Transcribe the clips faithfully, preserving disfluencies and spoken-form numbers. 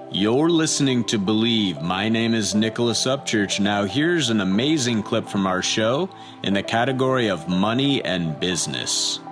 You're listening to Believe. My name is Nicholas Upchurch. Now here's an amazing clip from our show in the category of money and business.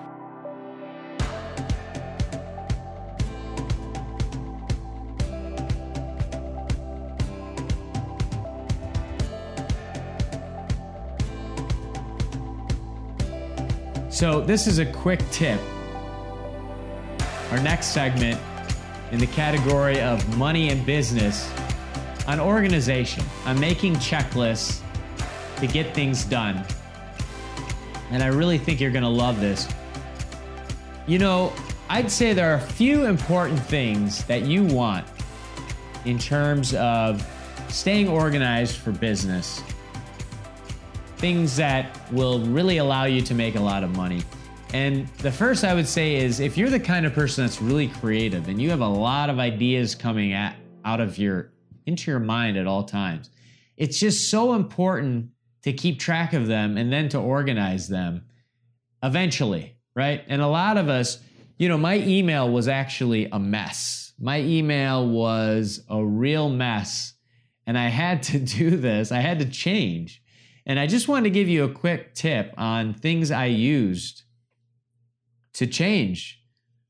So this is a quick tip. Our next segment in the category of money and business on organization, on making checklists to get things done. And I really think you're gonna love this. You know, I'd say there are a few important things that you want in terms of staying organized for business. Things that will really allow you to make a lot of money. And the first I would say is if you're the kind of person that's really creative and you have a lot of ideas coming at, out of your, into your mind at all times, it's just so important to keep track of them and then to organize them eventually, right? And a lot of us, you know, my email was actually a mess. My email was a real mess. And I had to do this. I had to change. And I just wanted to give you a quick tip on things I used to change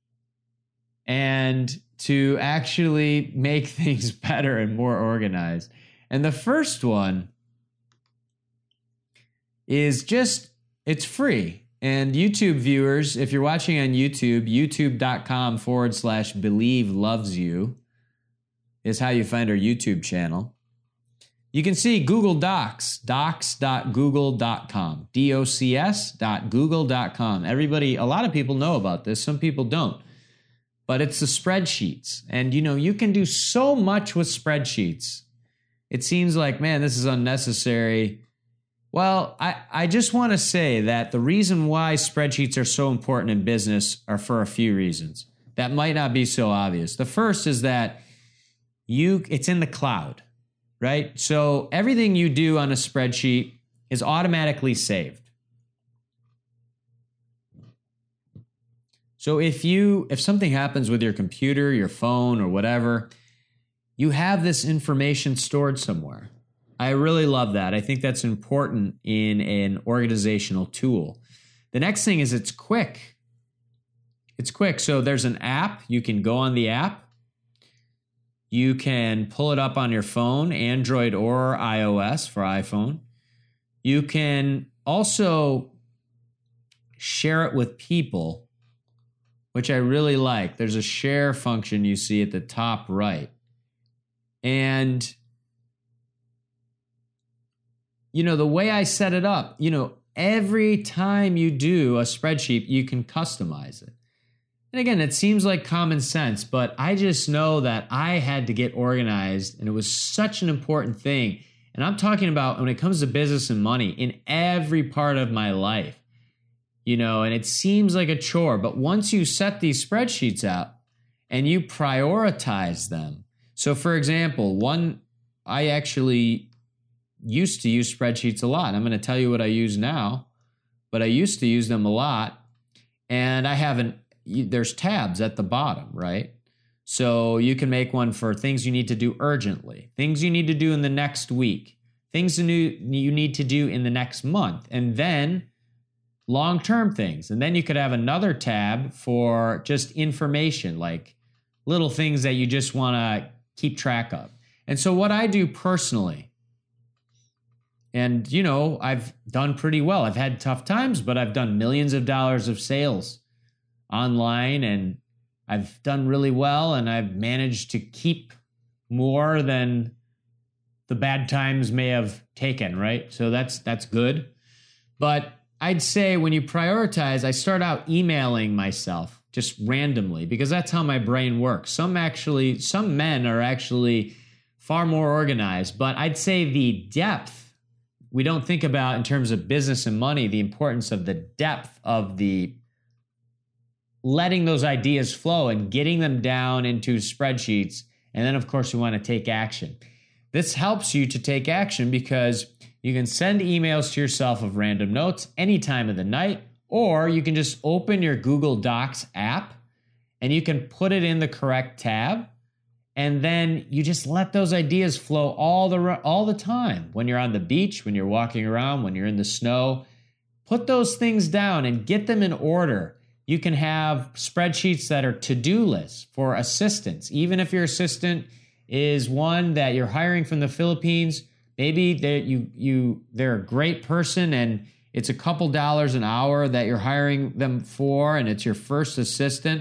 and to actually make things better and more organized. And the first one is just, it's free. And YouTube viewers, if you're watching on YouTube, youtube.com forward slash believe loves you is how you find our YouTube channel. You can see Google Docs, docs dot google dot com, D O C S dot google dot com. Everybody, a lot of people know about this. Some people don't. But it's the spreadsheets. And, you know, you can do so much with spreadsheets. It seems like, man, this is unnecessary. Well, I, I just want to say that the reason why spreadsheets are so important in business are for a few reasons. That might not be so obvious. The first is that you it's in the cloud. Right? So everything you do on a spreadsheet is automatically saved. So if you, if something happens with your computer, your phone, or whatever, you have this information stored somewhere. I really love that. I think that's important in an organizational tool. The next thing is it's quick. It's quick. So there's an app. You can go on the app. You can pull it up on your phone, Android or iOS for iPhone. You can also share it with people, which I really like. There's a share function you see at the top right. And, you know, the way I set it up, you know, every time you do a spreadsheet, you can customize it. And again, it seems like common sense, but I just know that I had to get organized, and it was such an important thing. And I'm talking about when it comes to business and money in every part of my life, you know, and it seems like a chore, but once you set these spreadsheets out and you prioritize them. So for example, one, I actually used to use spreadsheets a lot. I'm going to tell you what I use now, but I used to use them a lot. And I haven't, there's tabs at the bottom, right? So you can make one for things you need to do urgently, things you need to do in the next week, things you need to do in the next month, and then long-term things. And then you could have another tab for just information, like little things that you just want to keep track of. And so what I do personally, and you know, I've done pretty well. I've had tough times, but I've done millions of dollars of sales online, and I've done really well, and I've managed to keep more than the bad times may have taken, right? So that's that's good. But I'd say when you prioritize, I start out emailing myself just randomly because that's how my brain works. Some actually, some men are actually far more organized, but I'd say the depth, we don't think about in terms of business and money, the importance of the depth of the letting those ideas flow and getting them down into spreadsheets. And then, of course, we want to take action. This helps you to take action because you can send emails to yourself of random notes any time of the night, or you can just open your Google Docs app and you can put it in the correct tab And then you just let those ideas flow all the all the time. When you're on the beach, when you're walking around, when you're in the snow, put those things down and get them in order. You can have spreadsheets that are to-do lists for assistants. Even if your assistant is one that you're hiring from the Philippines, maybe they you you they're a great person and it's a couple dollars an hour that you're hiring them for, and it's your first assistant.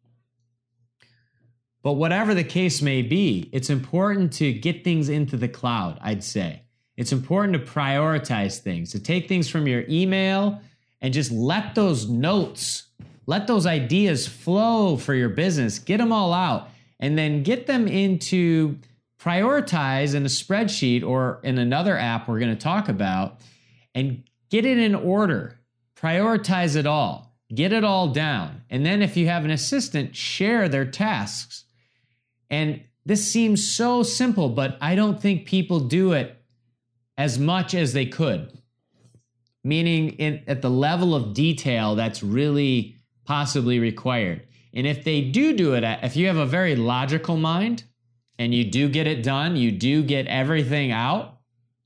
But whatever the case may be, it's important to get things into the cloud, I'd say. It's important to prioritize things, to take things from your email and just let those notes, let those ideas flow for your business, get them all out, and then get them into prioritize in a spreadsheet or in another app we're going to talk about, and get it in order. Prioritize it all. Get it all down. And then if you have an assistant, share their tasks. And this seems so simple, but I don't think people do it as much as they could. Meaning in, at the level of detail that's really possibly required. And if they do do it, at, if you have a very logical mind and you do get it done, you do get everything out,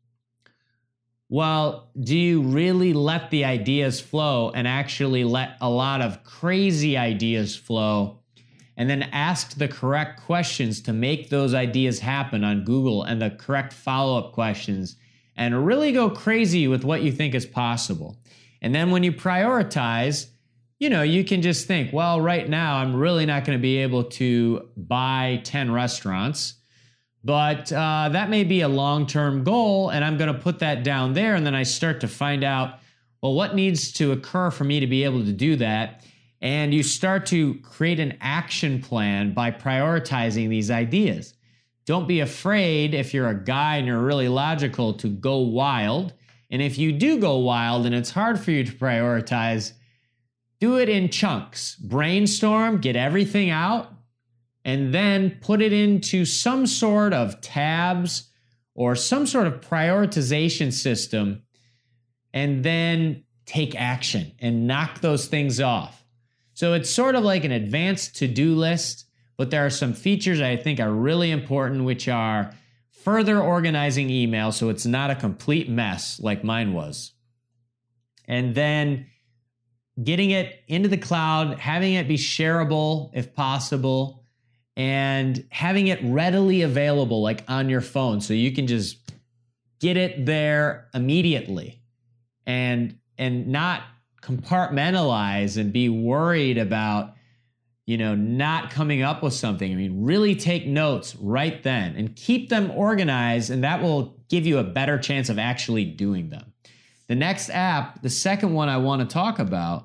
well, do you really let the ideas flow and actually let a lot of crazy ideas flow and then ask the correct questions to make those ideas happen on Google and the correct follow-up questions and really go crazy with what you think is possible? And then when you prioritize, you know, you can just think, well, right now I'm really not going to be able to buy ten restaurants, but uh, that may be a long-term goal, and I'm going to put that down there, and then I start to find out, well, what needs to occur for me to be able to do that? And you start to create an action plan by prioritizing these ideas. Don't be afraid, if you're a guy and you're really logical, to go wild. And if you do go wild and it's hard for you to prioritize, do it in chunks. Brainstorm, get everything out, and then put it into some sort of tabs or some sort of prioritization system, and then take action and knock those things off. So it's sort of like an advanced to-do list, but there are some features I think are really important, which are further organizing email so it's not a complete mess like mine was. And then getting it into the cloud, having it be shareable if possible, and having it readily available like on your phone so you can just get it there immediately and and not compartmentalize and be worried about, you know, not coming up with something. I mean, really take notes right then and keep them organized, and that will give you a better chance of actually doing them. The next app, the second one I want to talk about,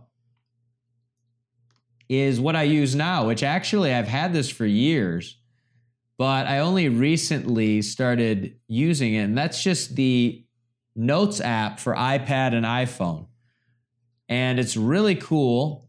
is what I use now, which actually I've had this for years, but I only recently started using it, and that's just the Notes app for iPad and iPhone. And it's really cool.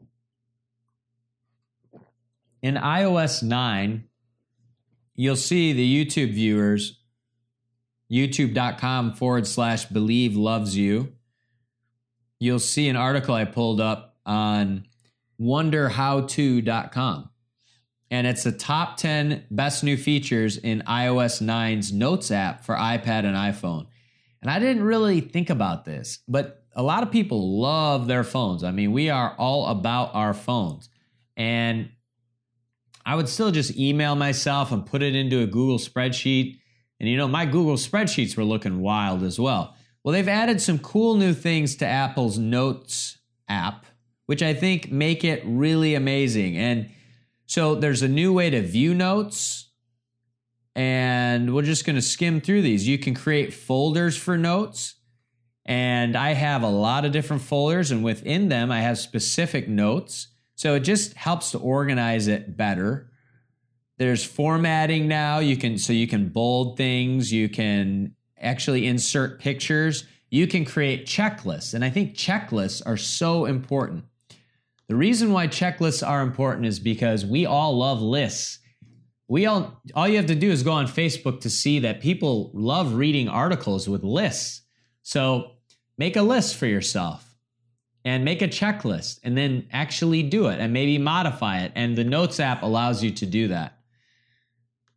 In i O S nine, you'll see the YouTube viewers, youtube.com forward slash believe loves you. You'll see an article I pulled up on wonder how to dot com. And it's the top ten best new features in i O S nine's Notes app for iPad and iPhone. And I didn't really think about this, but a lot of people love their phones. I mean, we are all about our phones. And I would still just email myself and put it into a Google spreadsheet. And, you know, my Google spreadsheets were looking wild as well. Well, they've added some cool new things to Apple's Notes app, which I think make it really amazing. And so there's a new way to view notes. And we're just going to skim through these. You can create folders for notes. And I have a lot of different folders, and within them, I have specific notes. So it just helps to organize it better. There's formatting now. You can, so you can bold things. You can actually insert pictures. You can create checklists. And I think checklists are so important. The reason why checklists are important is because we all love lists. We all, all you have to do is go on Facebook to see that people love reading articles with lists. So make a list for yourself and make a checklist and then actually do it and maybe modify it. And the Notes app allows you to do that.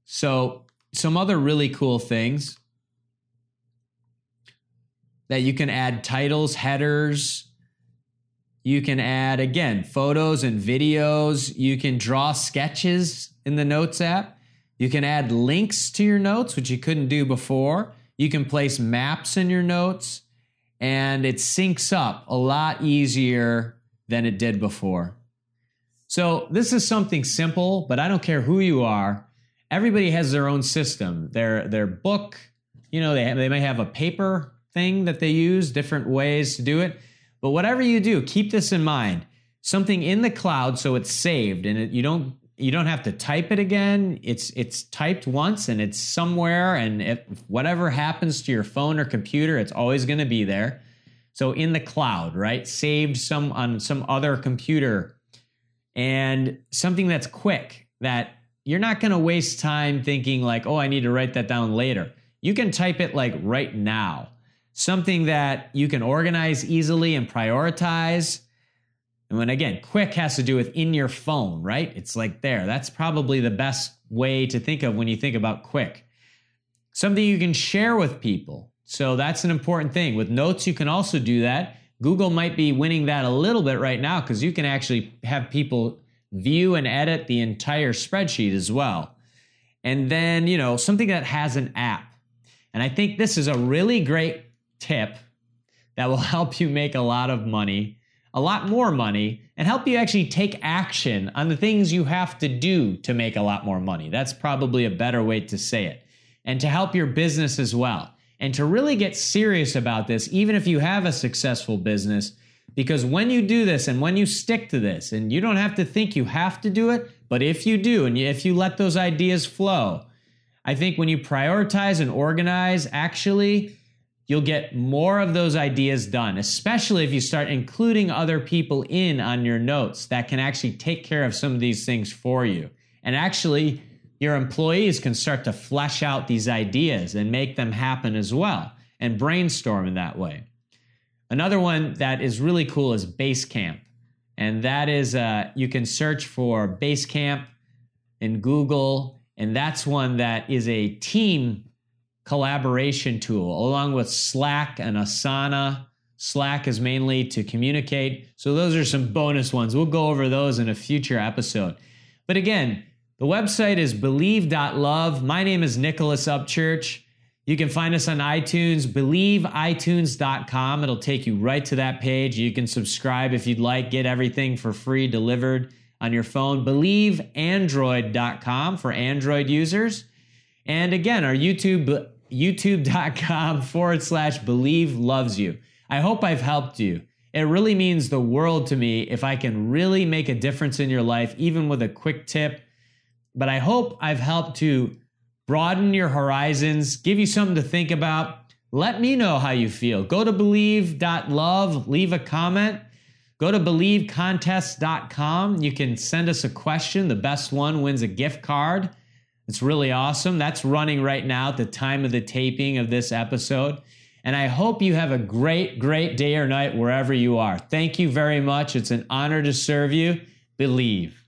So some other really cool things that you can add: titles, headers. You can add, again, photos and videos. You can draw sketches in the Notes app. You can add links to your notes, which you couldn't do before. You can place maps in your notes, and it syncs up a lot easier than it did before. So this is something simple, but I don't care who you are. Everybody has their own system. Their their book, you know, they have, they may have a paper thing that they use, different ways to do it. But whatever you do, keep this in mind. Something in the cloud so it's saved, and it, you don't you don't have to type it again. It's it's typed once and it's somewhere, and if whatever happens to your phone or computer, it's always going to be there. So in the cloud, right? Saved some on some other computer, and something that's quick, that you're not going to waste time thinking like, oh, I need to write that down later. You can type it like right now. Something that you can organize easily and prioritize. And when, again, quick has to do with in your phone, right? It's like there. That's probably the best way to think of when you think about quick. Something you can share with people. So that's an important thing. With Notes, you can also do that. Google might be winning that a little bit right now because you can actually have people view and edit the entire spreadsheet as well. And then, you know, something that has an app. And I think this is a really great tip that will help you make a lot of money, a lot more money, and help you actually take action on the things you have to do to make a lot more money. That's probably a better way to say it. And to help your business as well. And to really get serious about this, even if you have a successful business, because when you do this and when you stick to this, and you don't have to think you have to do it, but if you do, and if you let those ideas flow, I think when you prioritize and organize, actually, you'll get more of those ideas done, especially if you start including other people in on your notes that can actually take care of some of these things for you. And actually, your employees can start to flesh out these ideas and make them happen as well, and brainstorm in that way. Another one that is really cool is Basecamp. And that is, uh, you can search for Basecamp in Google, and that's one that is a team collaboration tool, along with Slack and Asana. Slack is mainly to communicate. So those are some bonus ones. We'll go over those in a future episode. But again, the website is believe dot love. My name is Nicholas Upchurch. You can find us on iTunes, believe i tunes dot com. It'll take you right to that page. You can subscribe if you'd like, get everything for free delivered on your phone. believe android dot com for Android users. And again, our YouTube, youtube.com forward slash believe loves you. I hope I've helped you. It really means the world to me if I can really make a difference in your life, even with a quick tip. But I hope I've helped to broaden your horizons, give you something to think about. Let me know how you feel. Go to believe dot love, leave a comment. Go to believe contest dot com. You can send us a question. The best one wins a gift card. It's really awesome. That's running right now at the time of the taping of this episode. And I hope you have a great, great day or night wherever you are. Thank you very much. It's an honor to serve you. Believe.